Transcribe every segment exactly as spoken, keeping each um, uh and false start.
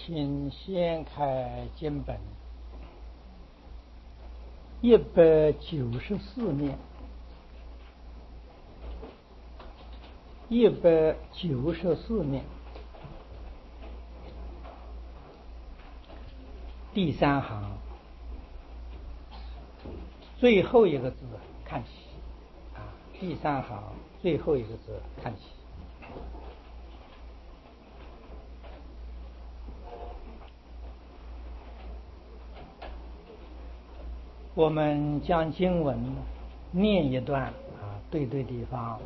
请掀开经本一百九十四面，一百九十四面第三行最后一个字看起啊，第三行最后一个字看起。我们将经文念一段啊，对对地方。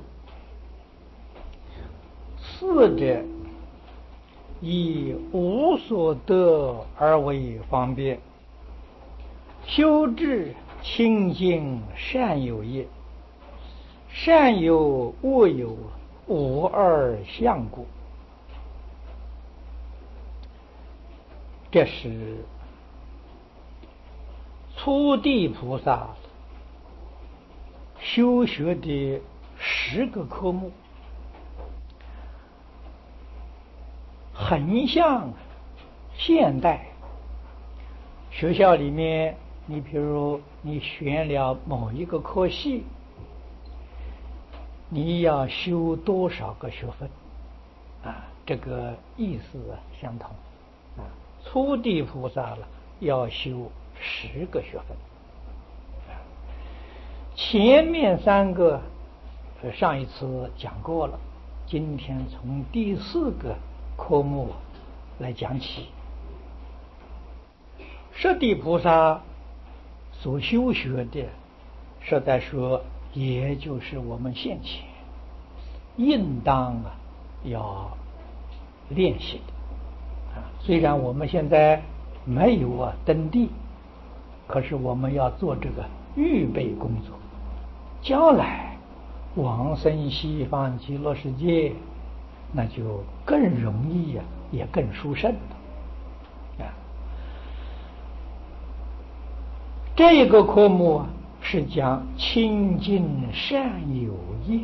四者以无所得而为方便，修治清净善有业，善有恶有无二相故。这是初地菩萨修学的十个科目，很像现代学校里面，你比如你选了某一个科系，你要修多少个学分啊？这个意思相同啊。初地菩萨了要修十个学分，前面三个上一次讲过了，今天从第四个科目来讲起。十地菩萨所修学的，实在说也就是我们现前应当啊要练习的啊。虽然我们现在没有啊登地，可是我们要做这个预备工作，将来往生西方极乐世界，那就更容易呀、啊，也更殊胜了啊。这个科目啊是讲清净善有业，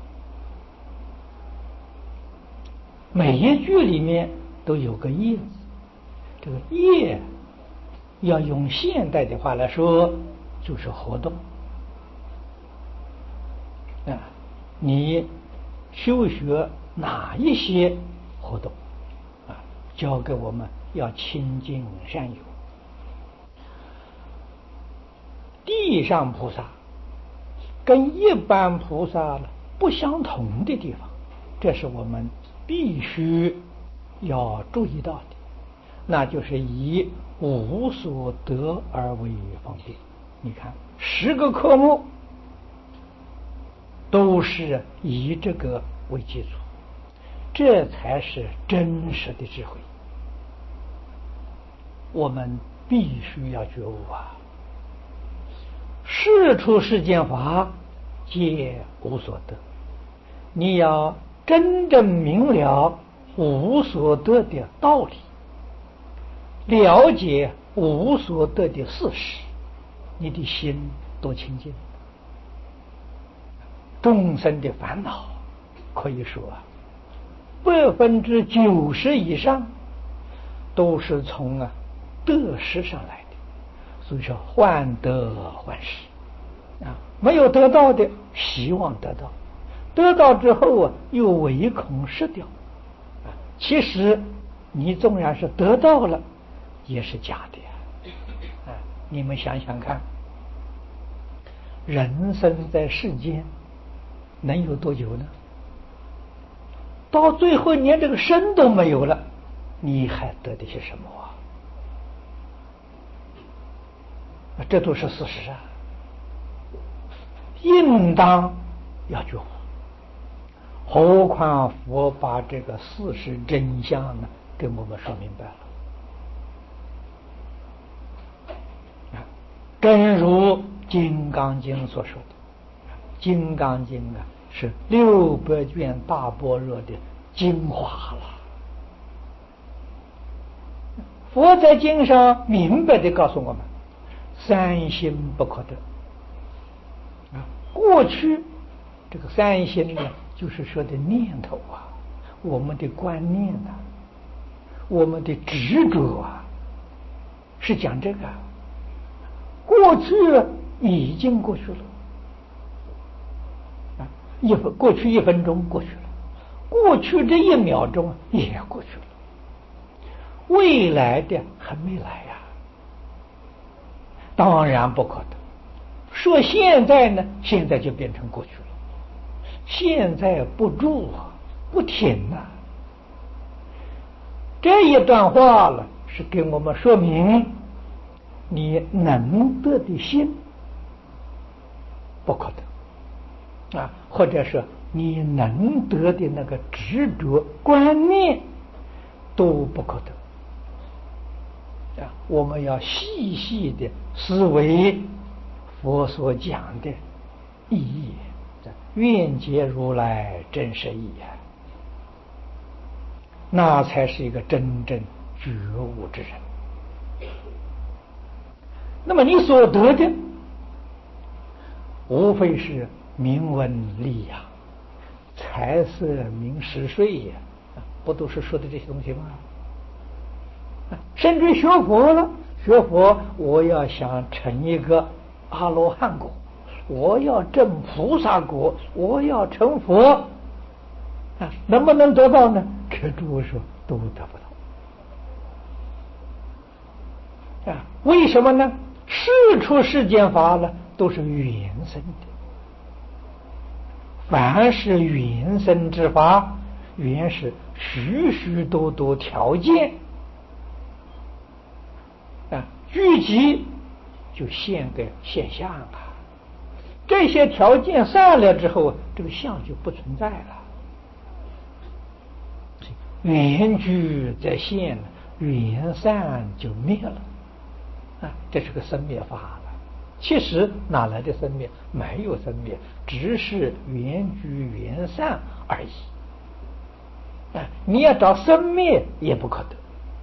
每一句里面都有个业字。这个业要用现代的话来说，就是活动啊。你修学哪一些活动啊？教给我们要清净善有。地上菩萨跟一般菩萨不相同的地方，这是我们必须要注意到的，那就是以无所得而为方便。你看十个科目都是以这个为基础，这才是真实的智慧。我们必须要觉悟啊！世出世间法皆无所得，你要真正明了无所得的道理，了解无所得的事实，你的心多清净。众生的烦恼可以说啊，百分之九十以上都是从啊得失上来的，所以说患得患失啊，没有得到的希望得到，得到之后啊又唯恐失掉啊。其实你纵然是得到了，也是假的呀啊！你们想想看，人生在世间能有多久呢？到最后连这个身都没有了，你还得的些什么啊？这都是事实啊，应当要觉悟。何况佛把这个事实真相呢给我们说明白了。正如《金刚经》所说的，《金刚经》啊是六百卷大般若的精华了。佛在经上明白地告诉我们，三心不可得啊。过去这个三心呢，就是说的念头啊，我们的观念啊， 我们的执着啊，是讲这个。过去已经过去了，啊，一分过去一分钟过去了，过去这一秒钟也过去了，未来的还没来呀、啊，当然不可得。说现在呢，现在就变成过去了，现在不住啊，不停啊。这一段话了，是给我们说明，你能得的心不可得啊，或者是你能得的那个执着观念都不可得啊。我们要细细的思维佛所讲的意义，愿解如来真实义啊，那才是一个真正觉悟之人。那么你所得的无非是名闻利养、财色名食睡呀，不都是说的这些东西吗？甚至学佛了，学佛我要想成一个阿罗汉果，我要证菩萨果，我要成佛啊，能不能得到呢？可诸位说都得不到啊。为什么呢？事出世间法了，都是缘生的。凡是缘生之法，原是许许多多条件啊聚集，就现个现象啊。这些条件散了之后，这个相就不存在了。缘聚则现，缘散就灭了啊，这是个生灭法了。其实哪来的生灭？没有生灭，只是缘聚缘散而已啊。你要找生灭也不可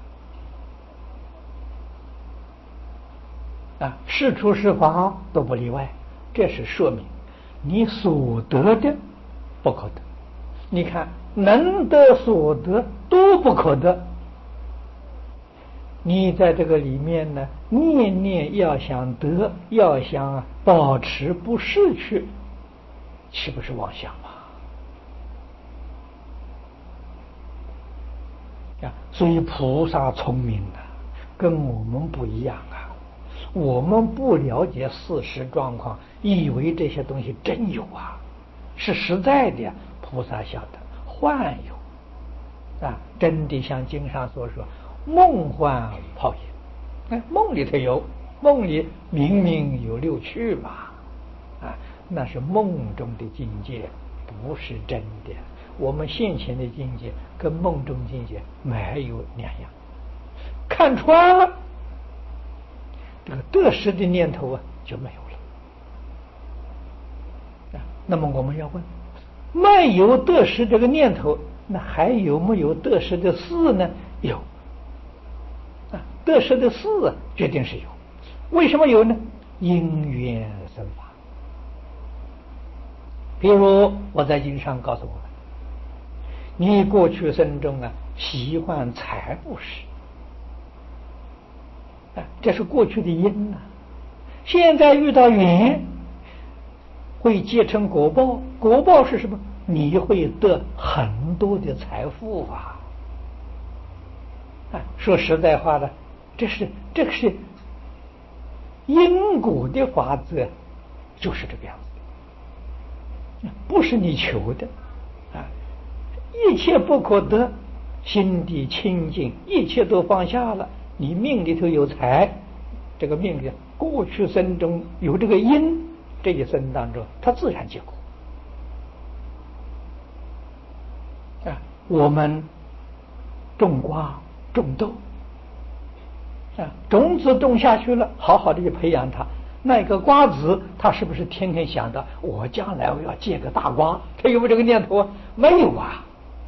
得啊，事出世法都不例外。这是说明你所得的不可得。你看能得所得都不可得，你在这个里面呢，念念要想得，要想保持不失去，岂不是妄想吗？啊，所以菩萨聪明啊，跟我们不一样啊。我们不了解事实状况，以为这些东西真有啊，是实在的。菩萨晓得幻有啊，真的像经上所说，梦幻泡影。哎，梦里头有，梦里明明有六趣嘛，啊，那是梦中的境界，不是真的。我们现前的境界跟梦中境界没有两样。看穿了，这个得失的念头啊就没有了。啊，那么我们要问，没有得失这个念头，那还有没有得失的事呢？有。啊，得失的事啊，决定是有。为什么有呢？因缘生法。比如我在经上告诉我们，你过去生中啊喜欢财布施，啊，这是过去的因呐、啊。现在遇到缘，会结成果报。果报是什么？你会得很多的财富啊！啊，说实在话了，这是这个是因果的法则，就是这个样子的，不是你求的啊！一切不可得，心地清净，一切都放下了。你命里头有财，这个命里过去生中有这个因，这一生当中它自然结果啊。我们种瓜种豆啊，种子种下去了，好好的去培养它。那个瓜子，他是不是天天想到我将来我要结个大瓜？他有没有这个念头啊？没有啊。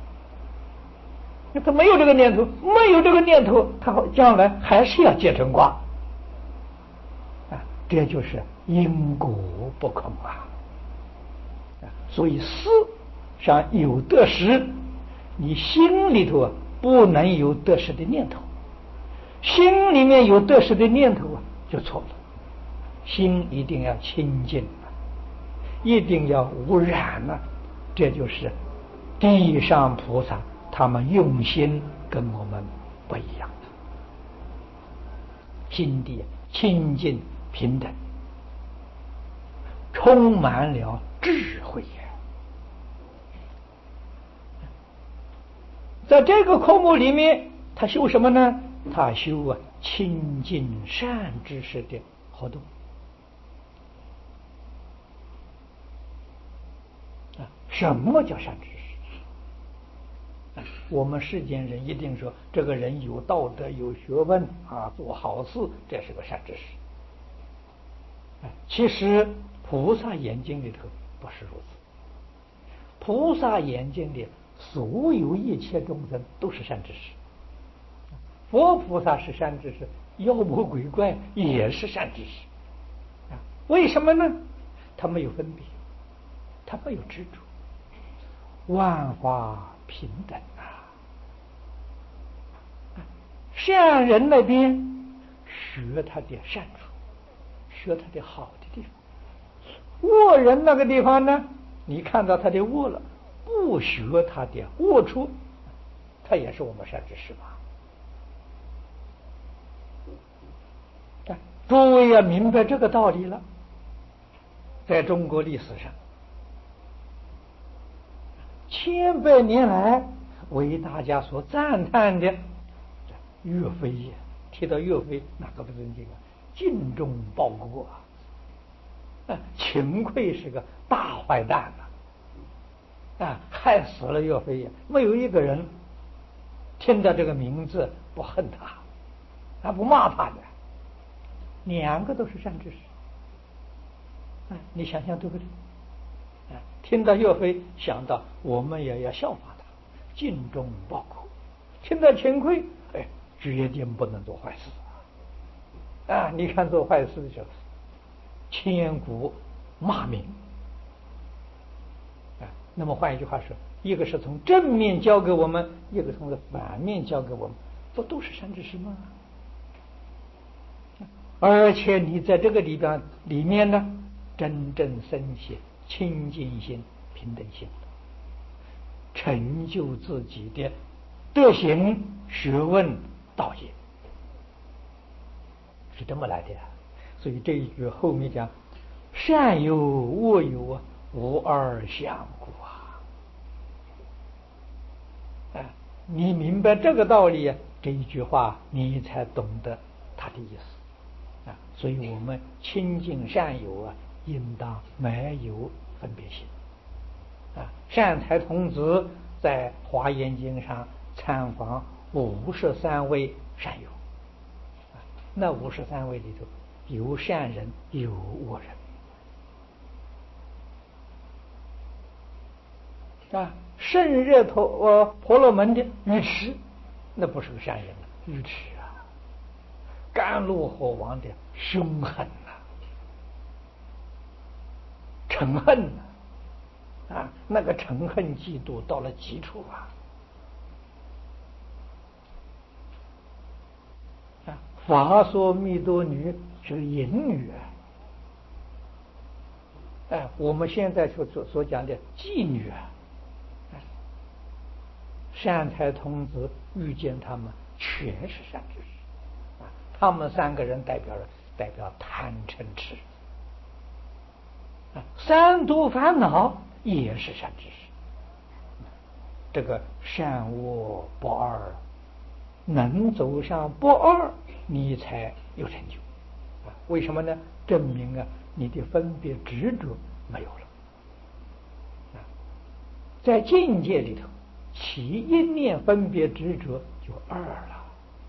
他没有这个念头，没有这个念头，他将来还是要结成瓜啊。这就是因果不空啊。所以思上有得失，你心里头不能有得失的念头，心里面有得失的念头啊，就错了。心一定要清净啊，一定要无染啊，这就是地上菩萨他们用心跟我们不一样，心地清净平等，充满了智慧呀。在这个科目里面，他修什么呢？他修啊清净善知识的活动啊。什么叫善知识啊？我们世间人一定说这个人有道德有学问啊，做好事，这是个善知识。其实菩萨眼睛里头不是如此，菩萨眼睛里所有一切众生都是善知识，佛菩萨是善知识，妖魔鬼怪也是善知识啊。为什么呢？他没有分别，他没有执着，万法平等啊。善人那边学他的善处，学他的好的地方。恶人那个地方呢，你看到他的恶了，不学他的恶处，他也是我们善知识吧。诸位要明白这个道理了。在中国历史上，千百年来为大家所赞叹的岳飞呀，提到岳飞，哪个不尊敬啊？精忠报国啊！秦桧是个大坏蛋啊，啊，害死了岳飞呀！没有一个人听到这个名字不恨他，啊，不骂他的。两个都是善知识，啊，你想想对不对？啊，听到岳飞，想到我们也要效法他，精忠报国；听到秦桧，哎，决定不能做坏事啊！你看做坏事的时候，千古骂名啊。那么换一句话说，一个是从正面教给我们，一个从反面教给我们，不都是善知识吗？而且你在这个里边里面呢，真正升起清净心、平等心，成就自己的德行、学问、道业，是这么来的。所以这一句后面讲，善有恶有啊，无二相故啊。啊，你明白这个道理啊，这一句话你才懂得他的意思。啊，所以我们亲近善友啊，应当没有分别心。啊，善财童子在华严经上参访五十三位善友，啊，那五十三位里头有善人有恶人。啊，圣热陀呃婆罗门的愚痴，那不是个善人了，愚痴啊。甘露火王的凶狠呐、啊，嗔恨呐、啊，啊，那个嗔恨嫉妒到了极处啊！啊，法说密多女是个淫女啊，哎，我们现在所所所讲的妓女啊，善财童子遇见他们全是善知识啊，他们三个人代表了代表贪嗔痴啊，三毒烦恼也是善知识。这个善恶不二，能走上不二，你才有成就啊！为什么呢？证明啊，你的分别执着没有了啊，在境界里头，起一念分别执着就二了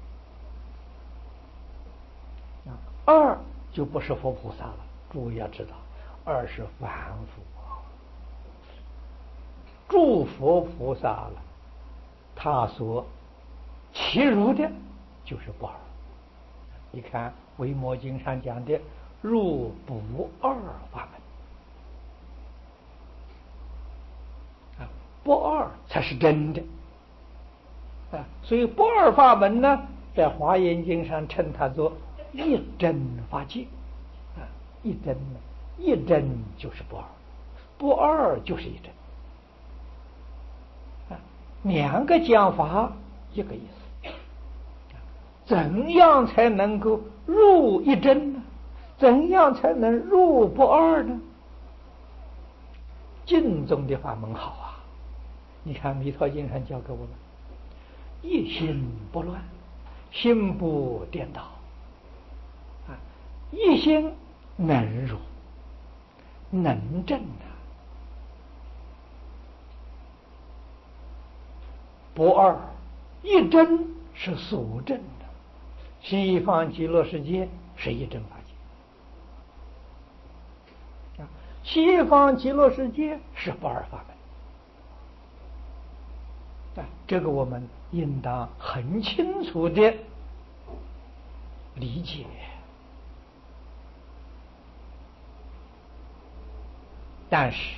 啊，二就不是佛菩萨了。诸位要知道，二是凡夫。诸佛菩萨了，他所其入的就是不二。你看《维摩经》上讲的入不二法门啊，不二才是真的啊，所以不二法门呢，在华严经上称它做一真法界啊，一真呢，一真就是不二，不二就是一真啊，两个讲法一个意思。怎样才能够入一真呢？怎样才能入不二呢？净宗的法门好啊！你看《弥陀经》上教给我们：一心不乱，心不颠倒啊，一心能入，能证啊，不二一真是所证的。西方极乐世界是一真法界啊，西方极乐世界是不二法门啊，这个我们应当很清楚的理解。但是，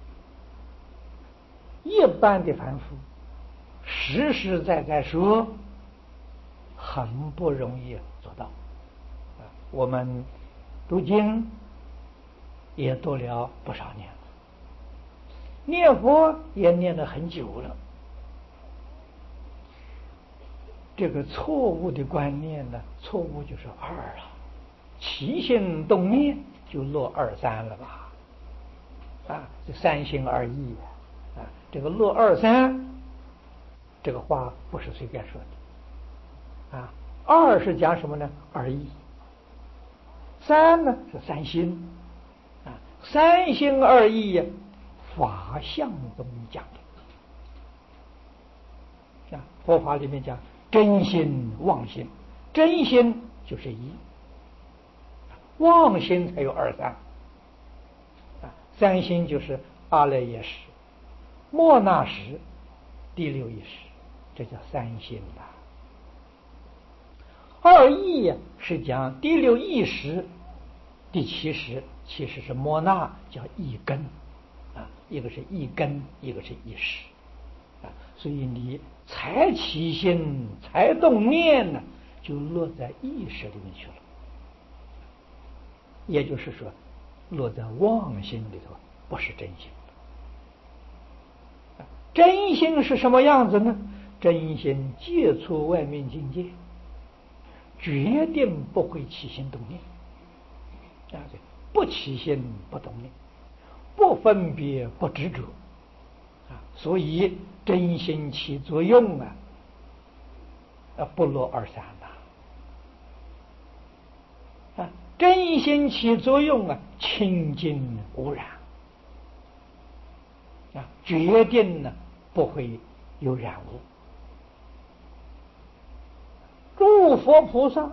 一般的凡夫实实在在说，很不容易做到啊。我们读经也读了不少年了，念佛也念了很久了。这个错误的观念呢，错误就是二了，起心动念就落二三了吧？啊，这三心二意啊，这个落二三，这个话不是随便说的啊。二是讲什么呢？二意。三呢是三心啊，三心二意呀，法相中讲的啊，佛法里面讲真心妄心，真心就是一，妄心才有二三啊，三心就是阿赖耶识、末那识、第六意识，这叫三心呐。二意呀是讲第六意识、第七识，其实是末那，叫一根啊，一个是一根，一个是一识啊，所以你才起心，才动念呢，就落在意识里面去了，也就是说，落在妄心里头，不是真心。真心是什么样子呢？真心接触外面境界，决定不会起心动念啊，不起心不动念，不分别不执着啊，所以真心起作用啊，啊不落二三呐啊，真心起作用啊，清净无染啊，决定呢不会有染污。诸佛菩萨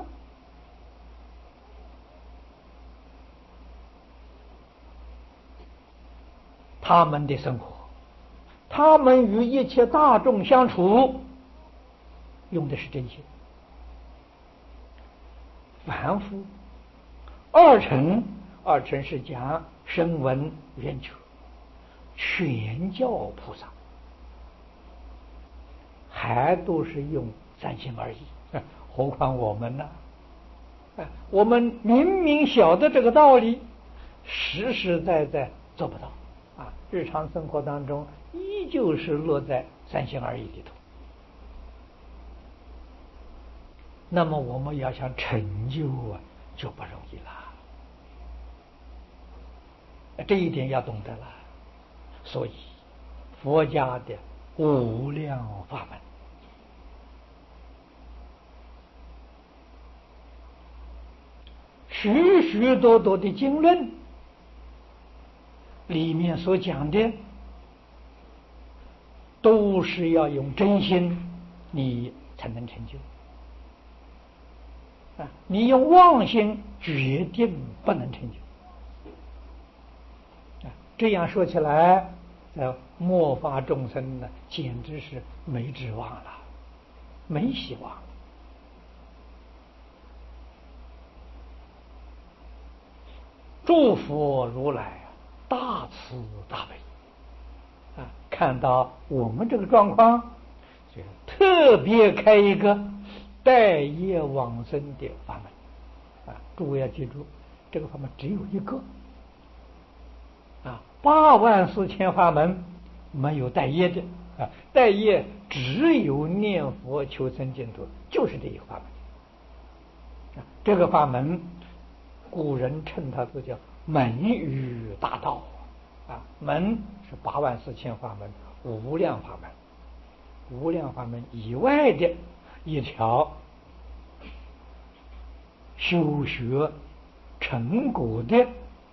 他们的生活，他们与一切大众相处，用的是真心。凡夫二乘，二乘是讲声闻缘觉，全教菩萨还都是用三心二意，何况我们呢？我们明明晓得这个道理，实实在在做不到啊！日常生活当中，依旧是落在三心二意里头。那么我们要想成就啊，就不容易了。这一点要懂得了。所以，佛家的无量法门，许许多多的经论里面所讲的，都是要用真心，你才能成就啊！你用妄心，决定不能成就啊！这样说起来，呃，末法众生呢，简直是没指望了，没希望了。祝福如来大慈大悲啊！看到我们这个状况，就特特别开一个待业往生的法门啊！诸位要记住，这个法门只有一个啊，八万四千法门没有待业的啊，待业只有念佛求生净土，就是这一个法门啊。这个法门，古人称它这叫门语大道啊，门是八万四千法门，无量法门。无量法门以外的一条修学成果的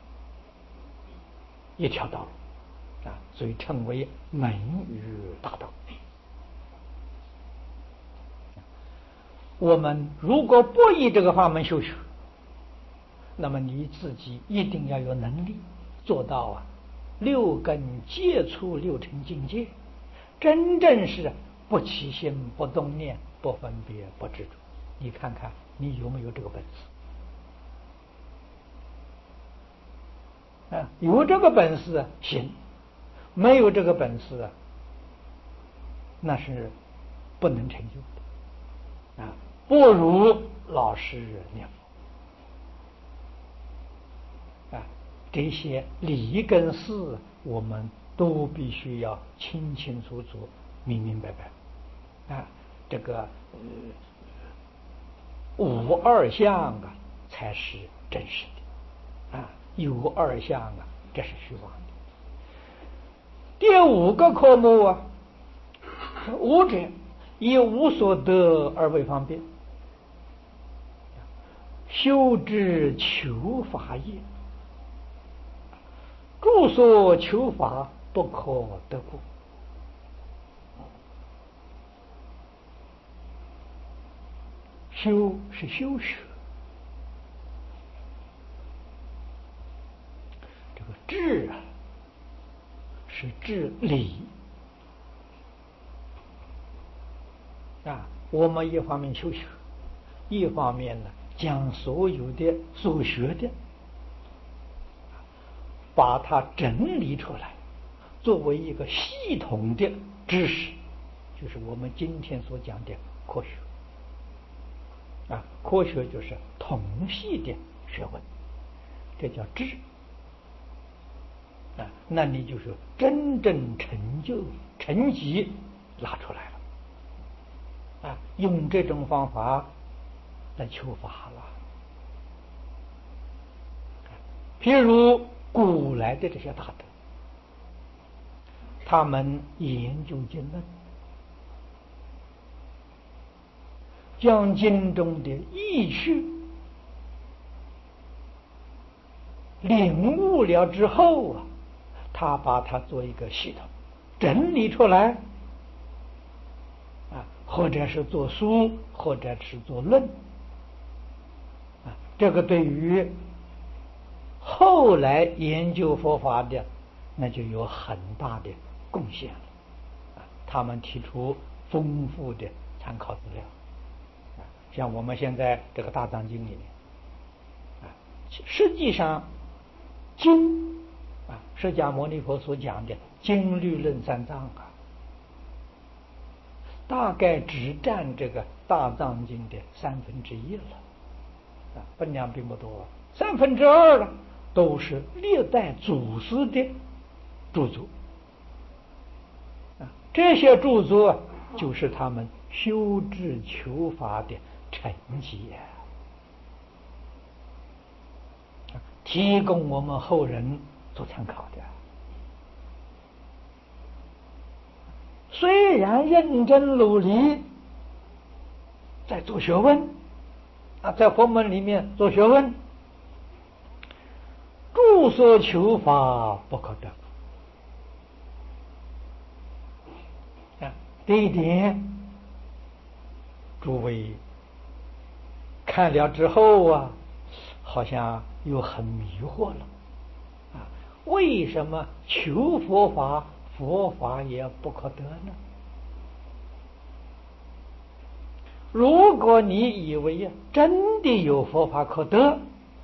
一条道路啊，所以称为门语大道。我们如果不以这个法门修学，那么你自己一定要有能力做到啊，六根接触六尘境界，真正是不起心、不动念、不分别、不执着。你看看你有没有这个本事啊？有这个本事行，没有这个本事啊，那是不能成就的啊！不如老实念佛啊！这些理跟事，我们都必须要清清楚楚、明明白白啊！这个呃无二相啊，才是真实的啊！有二相啊，这是虚妄的。第五个科目啊，无者以无所得而为方便，修之求法也。诸所求法不可得故。修是修学，这个智啊是治理啊。我们一方面修学，一方面呢将所有的所学的把它整理出来，作为一个系统的知识，就是我们今天所讲的科学啊。科学就是统系的学问，这叫知啊。那你就是真正成就成绩拿出来了啊，用这种方法来求法了。譬如古来的这些大德，他们研究经论，将经中的意趣领悟了之后啊，他把它做一个系统整理出来啊，或者是做书，或者是做论啊。这个对于后来研究佛法的，那就有很大的贡献了啊。他们提出丰富的参考资料啊，像我们现在这个大藏经里面啊，实际上经啊，释迦牟尼佛所讲的经律论三藏啊，大概只占这个大藏经的三分之一了啊，分量并不多，三分之二了都是历代祖师的著作啊，这些著作就是他们修治求法的成绩啊，提供我们后人做参考的。虽然认真努力在做学问啊，在佛门里面做学问，诸所求法不可得啊，这一点诸位看了之后啊，好像又很迷惑了啊，为什么求佛法佛法也不可得呢？如果你以为真的有佛法可得，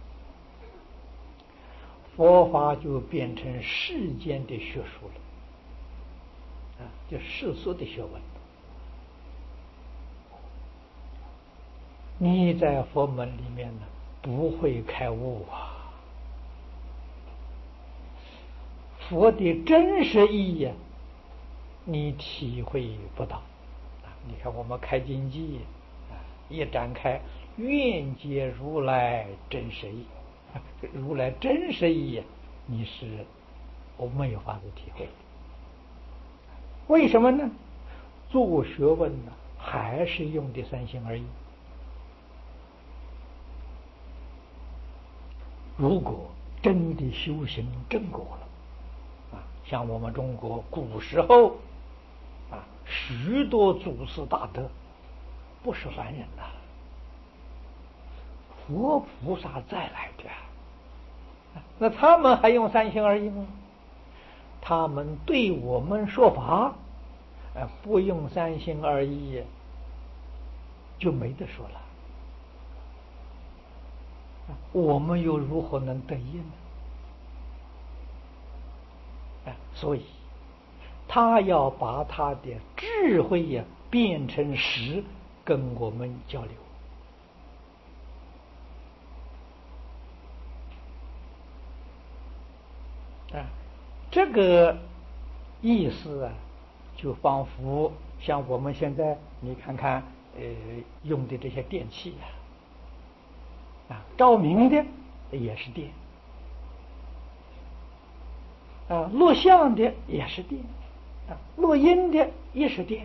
佛法就变成世间的学术了啊，就世俗的学问你在佛门里面呢不会开悟啊。佛的真实意义你体会不到。你看我们开经记一展开，愿解如来真实义，如来真实义你是我没有法子体会。为什么呢？做学问呢还是用的三心二意。如果真的修行正果了啊，像我们中国古时候啊，许多祖师大德不是凡人呐、啊，佛菩萨再来的，那他们还用三心二意吗？他们对我们说法，呃，不用三心二意，就没得说了。我们又如何能得益呢？啊，所以他要把他的智慧呀变成实，跟我们交流。啊，这个意思啊，就仿佛像我们现在你看看，呃，用的这些电器呀、啊，啊，照明的也是电，啊，录像的也是电，啊，录音的也是电，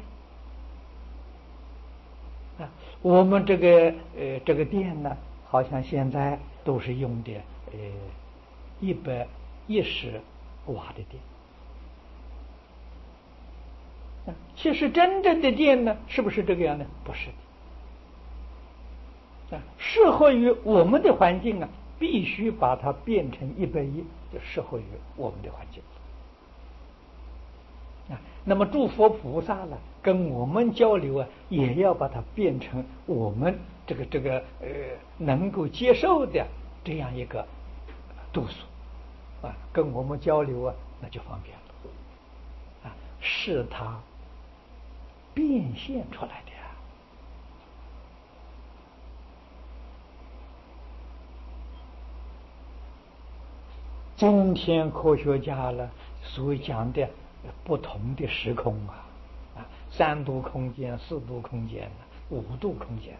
啊，我们这个呃这个电呢，好像现在都是用的呃一百一十瓦的电。其实真正的电呢，是不是这个样呢？不是的。啊，适合于我们的环境啊，必须把它变成一百一，就适合于我们的环境。啊，那么诸佛菩萨呢，跟我们交流啊，也要把它变成我们这个这个呃能够接受的这样一个度数啊，跟我们交流啊，那就方便了。啊，是他变现出来的呀。今天科学家呢所讲的不同的时空啊，啊，三度空间、四度空间、五度空间。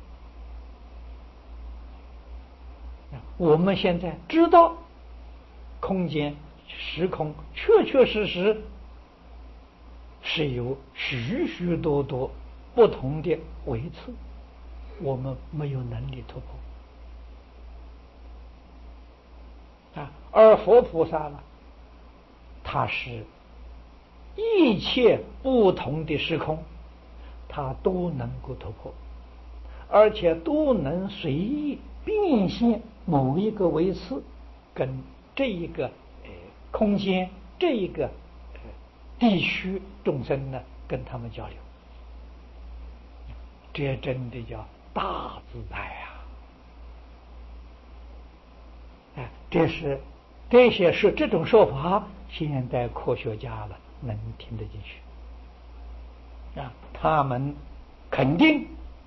我们现在知道空间、时空确确实实是有许许多多不同的维次，我们没有能力突破啊。而佛菩萨呢，他是一切不同的时空，他都能够突破，而且都能随意变现某一个维次，跟这一个呃空间、这一个呃地区众生呢，跟他们交流。这真的叫大自在啊！哎，这是这些是这种说法，现代科学家了能听得进去啊，他们肯定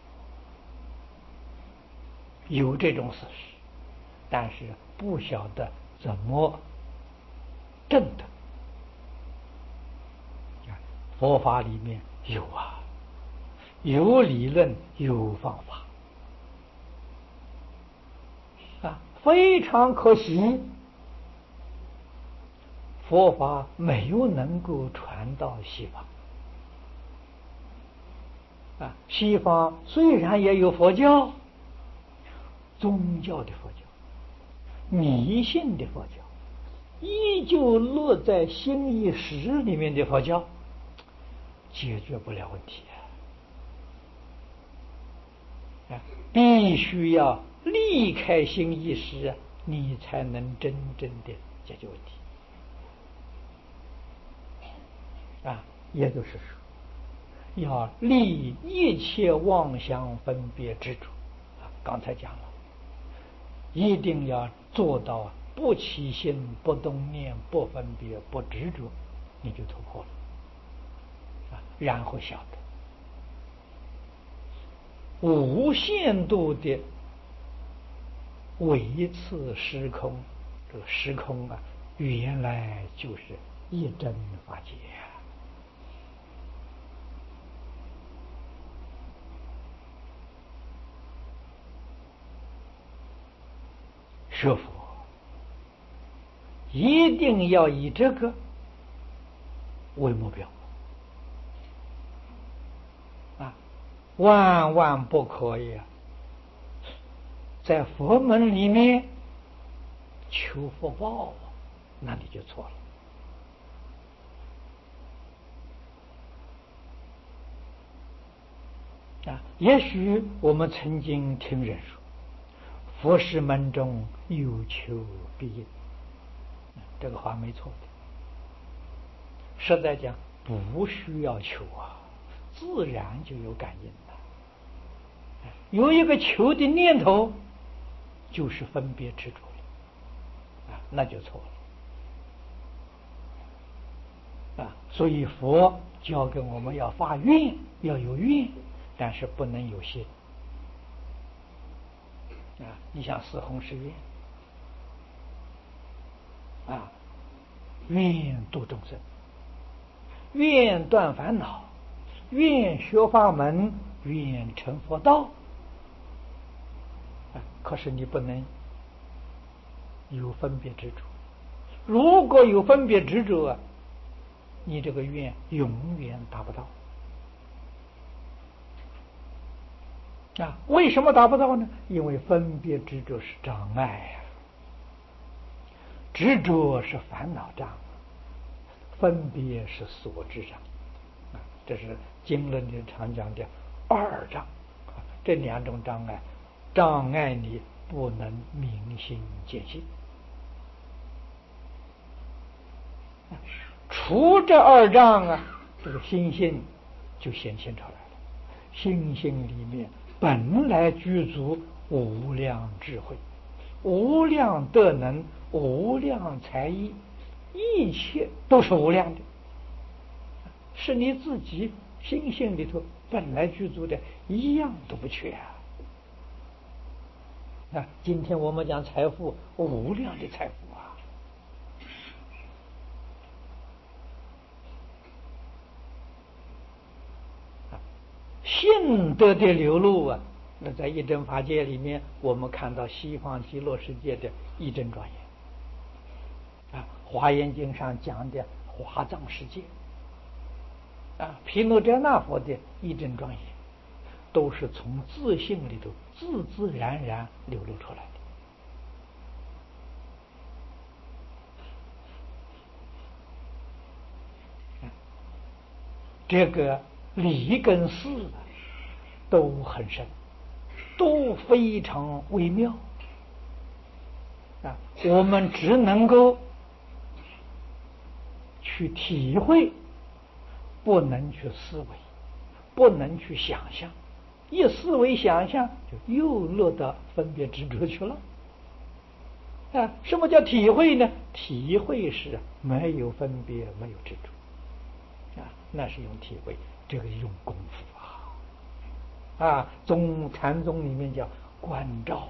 有这种事实，但是不晓得怎么证得。佛法里面有啊，有理论，有方法啊，非常可惜，佛法没有能够传到西方啊。西方虽然也有佛教，宗教的佛教、迷信的佛教，依旧落在心意识里面的佛教，解决不了问题啊！必须要离开心意识，你才能真正的解决问题啊！也就是说，要离一切妄想分别执着啊！刚才讲了，一定要做到不起心、不动念、不分别、不执着，你就突破了啊！然后晓得无限度的维持时空，这个时空啊，原来就是一真法界啊。学佛一定要以这个为目标啊，万万不可以啊，在佛门里面求福报，那你就错了啊。也许我们曾经听人说，佛事门中有求必应，这个话没错的。实在讲，不需要求啊，自然就有感应了。有一个求的念头，就是分别执着了啊，那就错了啊。所以佛教给我们要发愿，要有愿，但是不能有心啊。你像四弘誓愿啊，愿度众生，愿断烦恼，愿学法门，愿成佛道。可是你不能有分别执着，如果有分别执着啊，你这个愿永远达不到啊。为什么达不到呢？因为分别执着是障碍呀、啊，执着是烦恼障，分别是所知障啊。这是经论里常讲的二障啊，这两种障碍障碍你不能明心见性。除这二障啊，这个心性就显现出来了。心性里面本来具足无量智慧、无量德能、无量才艺，一切都是无量的，是你自己心性里头本来具足的，一样都不缺啊。啊，今天我们讲财富，无量的财富啊。信德的流露啊，那在一真法界里面，我们看到西方极乐世界的一真庄严啊，《华严经》上讲的华藏世界啊，毗卢遮那佛的一真庄严，都是从自性里头自自然然流露出来的。这个理跟事都很深，都非常微妙啊，我们只能够去体会，不能去思维，不能去想象。一思维想象，就又落到分别执着去了啊。什么叫体会呢？体会是没有分别，没有执着啊，那是用体会，这个用功夫啊啊。宗禅宗里面叫观照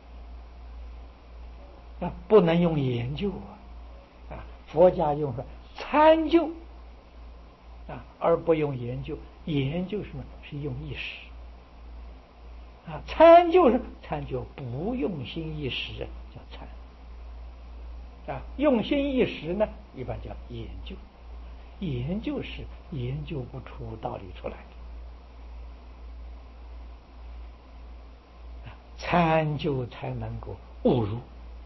啊，啊不能用研究啊啊。佛家用说参究啊，而不用研究。研究什么？是用意识啊。参究是参究不用心一时叫参啊，用心一时呢，一般叫研究。研究是研究不出道理出来的，参究才能够悟入。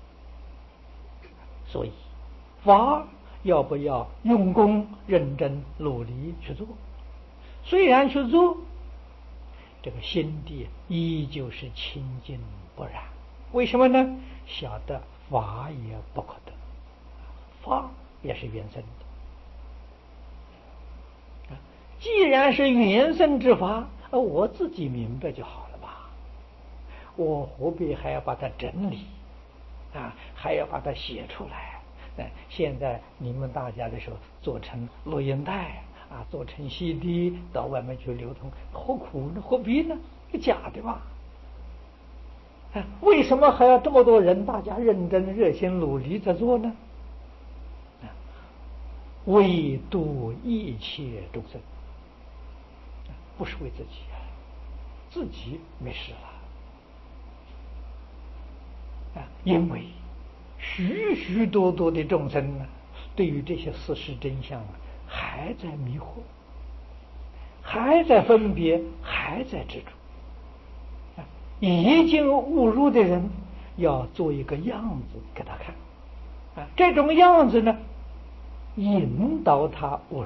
所以法要不要用功认真努力去做？虽然去做，这个心地依旧是清净不染。为什么呢？晓得法也不可得，法也是缘生的。既然是缘生之法，我自己明白就好了吧，我何必还要把它整理啊，还要把它写出来？现在你们大家的时候做成录音带啊，做成 C D 到外面去流通，何苦呢？何必呢？ 假的吧？啊，为什么还要这么多人大家认真、热心、努力在做呢？啊，为度一切众生，不是为自己啊，自己没事了啊，因为许许多多的众生呢，对于这些事实真相啊，还在迷惑，还在分别，还在执着。已经误入的人，要做一个样子给他看，啊，这种样子呢，引导他误入。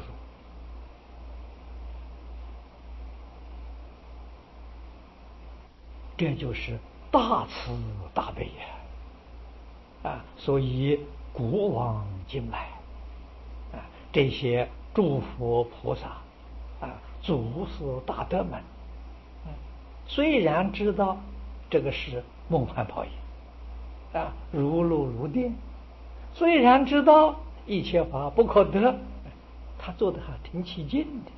这就是大慈大悲呀！啊，所以古往今来，啊，这些诸佛菩萨，啊，祖师大德们，啊，虽然知道这个是梦幻泡影，啊，如露如电，虽然知道一切法不可得，他做的还挺起劲的，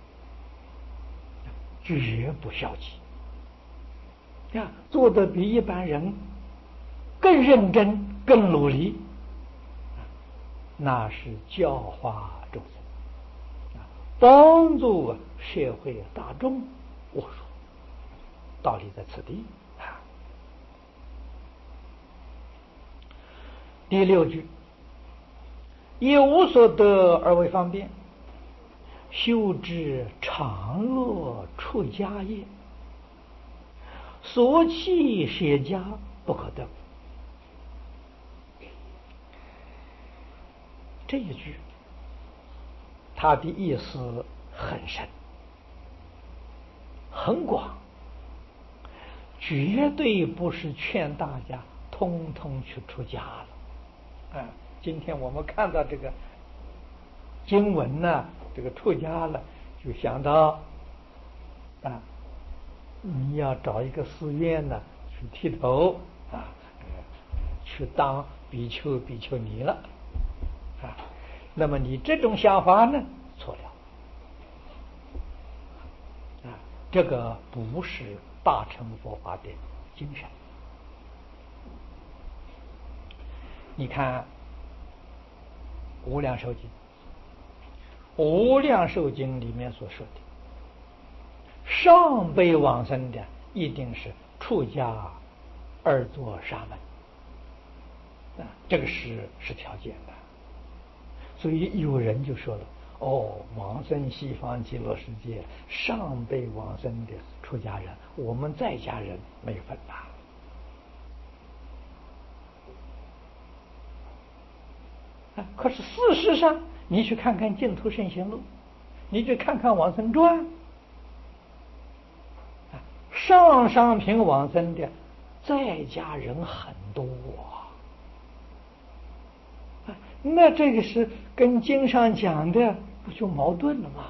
绝不消极。呀，做的比一般人更认真、更努力，那是教化众生，帮助社会大众悟入道理在此地。第六句，以无所得而为方便，修之常乐出家业，所弃舍家不可得。这一句，它的意思很深很广，绝对不是劝大家通通去出家了。啊，今天我们看到这个经文呢，这个出家了，就想到啊，你要找一个寺院呢去剃头啊，去当比丘比丘尼了啊。那么你这种想法呢，错了啊，这个不是大乘佛法的精神。你看《无量寿经》，《无量寿经》里面所说的，上辈往生的一定是出家而作沙门啊，这个是是条件的。所以有人就说了，哦，往生西方极乐世界，上辈往生的出家人，我们在家人没有分吧？啊，可是事实上，你去看看《净土圣贤录》，你去看看《往生传》，啊，上上品往生的在家人很多啊，那这个是跟经上讲的不就矛盾了吗？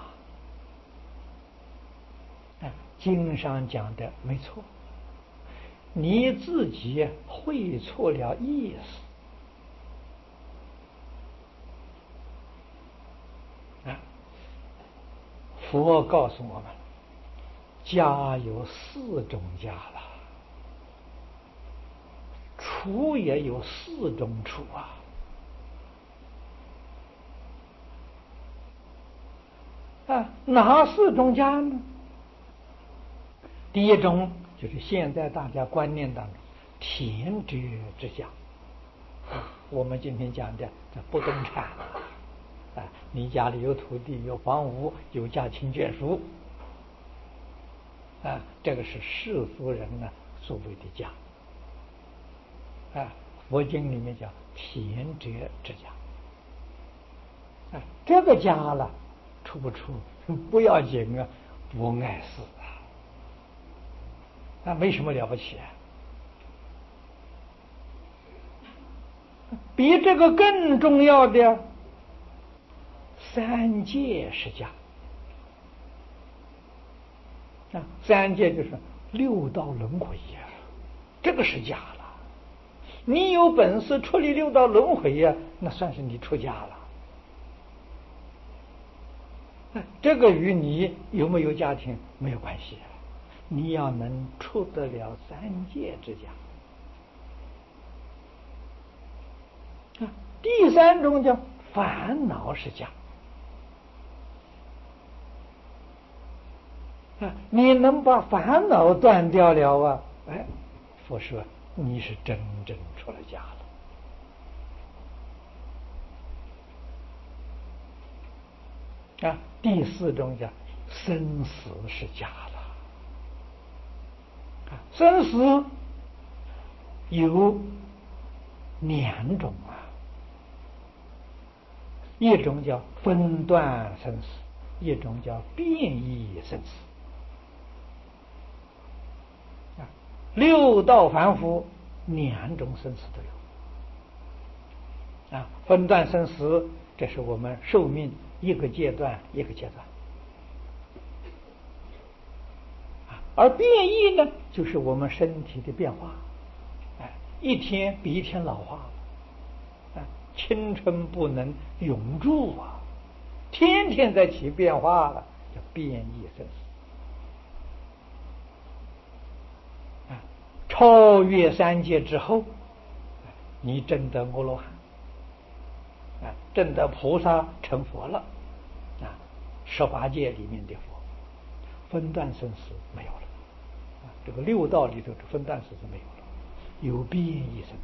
啊，经上讲的没错，你自己会错了意思啊。佛告诉我们，家有四种家了，处也有四种处啊。啊，哪四种家呢？第一种就是现在大家观念当中田宅之家，我们今天讲的这不动产啊，你家里有土地、有房屋、有家亲眷属啊，这个是世俗人呢所谓的家啊。佛经里面讲田宅之家啊，这个家了出不出不要紧啊，不碍事啊，那没什么了不起啊。比这个更重要的三界是家啊，三界就是六道轮回呀，这个是家了。你有本事处理六道轮回呀，那算是你出家了。这个与你有没有家庭没有关系， 你要能出得了三界之家。啊，第三种叫烦恼是家。啊，你能把烦恼断掉了啊？哎，佛说你是真正出了家了。啊，第四种叫生死是家了。啊，生死有两种啊，一种叫分段生死，一种叫变异生死。啊，六道凡夫两种生死都有。啊，分段生死，这是我们寿命一个阶段一个阶段。啊，而变异呢，就是我们身体的变化。哎，一天比一天老化了。啊，青春不能永驻啊，天天在起变化了，叫变异生死。啊，超越三界之后，你证得阿罗汉，啊，证得菩萨成佛了，啊，十八界里面的佛，分段生死没有了，啊，这个六道里头的分段生死没有了，有变异生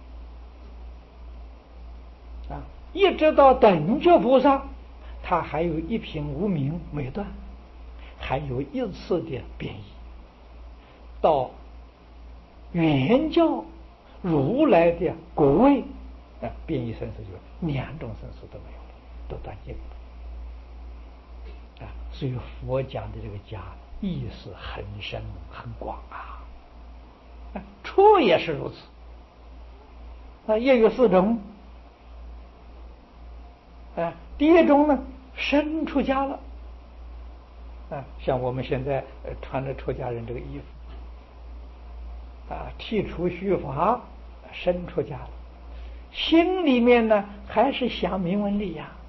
死。啊，一直到等觉菩萨，他还有一品无明没断，还有一次的变异。到原教如来的果位，啊，变异生死就是两种生死都没有了，都断尽了。啊，所以佛讲的这个家意思很深很广啊。啊，出也是如此。啊，也有四种。啊，第一种呢，生出家了。啊，像我们现在呃穿着出家人这个衣服。啊，剃除须发，生出家了，心里面呢还是想名闻利呀，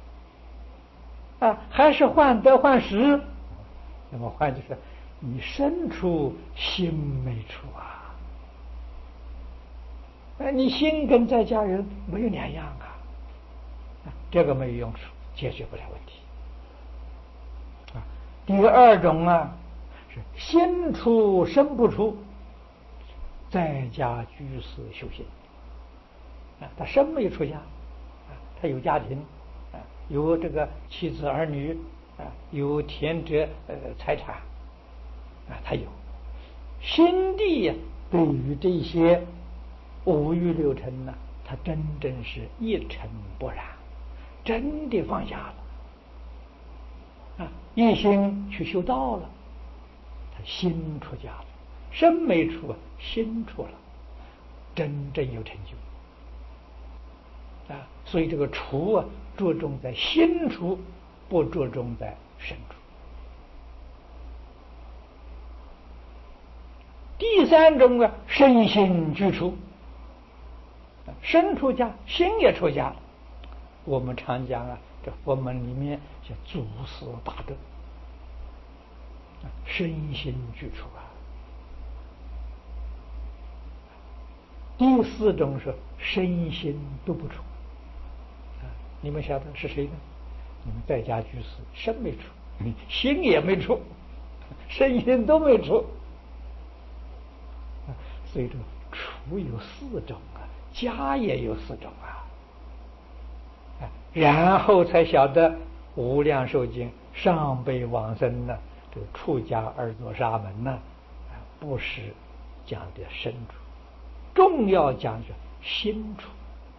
啊，还是患得患失。那么换句说，你身处心没处啊，啊，你心跟在家人没有两样啊，啊，这个没有用处，解决不了问题。啊，第二种啊是心处身不处。在家居士修行。啊，他身没有出家，啊，他有家庭，啊，有这个妻子儿女，啊，有田宅呃财产，啊，他有心地呀，对于这些五欲六尘呢，他真正是一尘不染，真的放下了。啊，一心去修道了，他心出家了，身没出啊，心出了，真正有成就。啊，所以这个处啊，着重在心处，不着重在身处。第三种啊，身心俱出。身出家，心也出家了。我们常讲啊，这佛门里面叫祖师大德，身心俱出啊。第四种是身心都不出。啊，你们晓得是谁呢？你们在家居士，身没出，心也没出，身心都没出。所以这个处有四种啊，家也有四种啊。然后才晓得《无量寿经》上辈往生呢，这个出家而作沙门呢，不是讲的身处，重要讲的心处。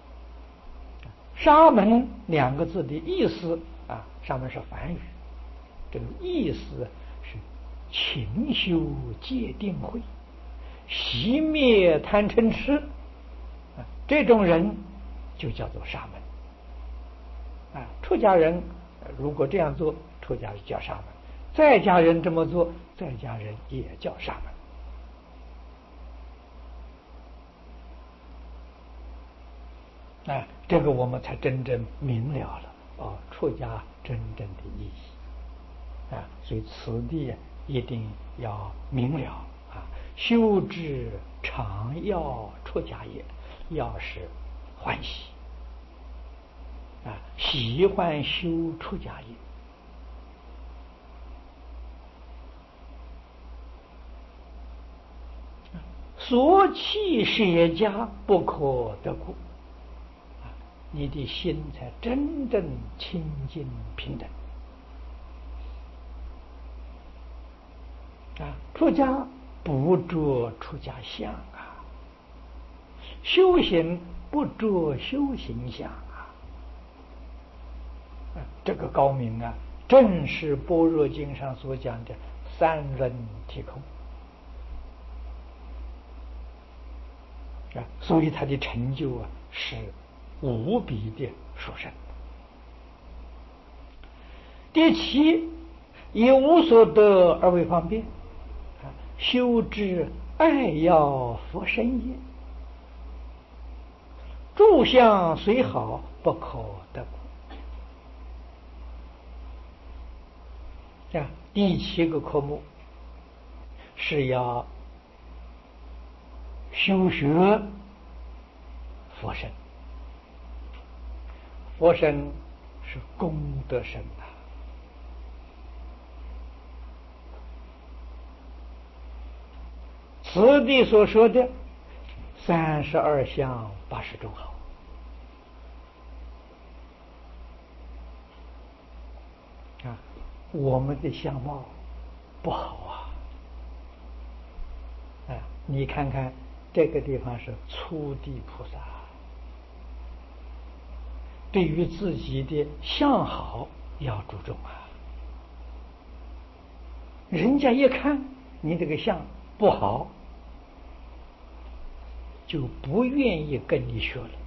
沙门两个字的意思啊，沙门是梵语，这个意思是勤修戒定慧，熄灭贪嗔痴，啊，这种人就叫做沙门。啊，出家人如果这样做，出家人叫沙门；在家人这么做，在家人也叫沙门。啊，这个我们才真正明了了哦，出家真正的意义。啊，所以此地一定要明了啊！修之常要出家业，要是欢喜啊，喜欢修出家业。所弃舍家不可得故，啊，你的心才真正清净平等。啊，出家不着出家相啊，修行不着修行相啊，啊，这个高明啊，正是般若经上所讲的三轮体空啊，所以他的成就啊是无比的殊胜。第七，以无所得而为方便，啊，修之爱要佛身也，住相虽好，不可得故。啊，第七个科目是要修学佛身，佛身是功德身啊。此地所说的三十二相八十种好啊，我们的相貌不好啊！啊，你看看这个地方是初地菩萨，对于自己的相好要注重啊。人家一看你这个相不好，就不愿意跟你学了。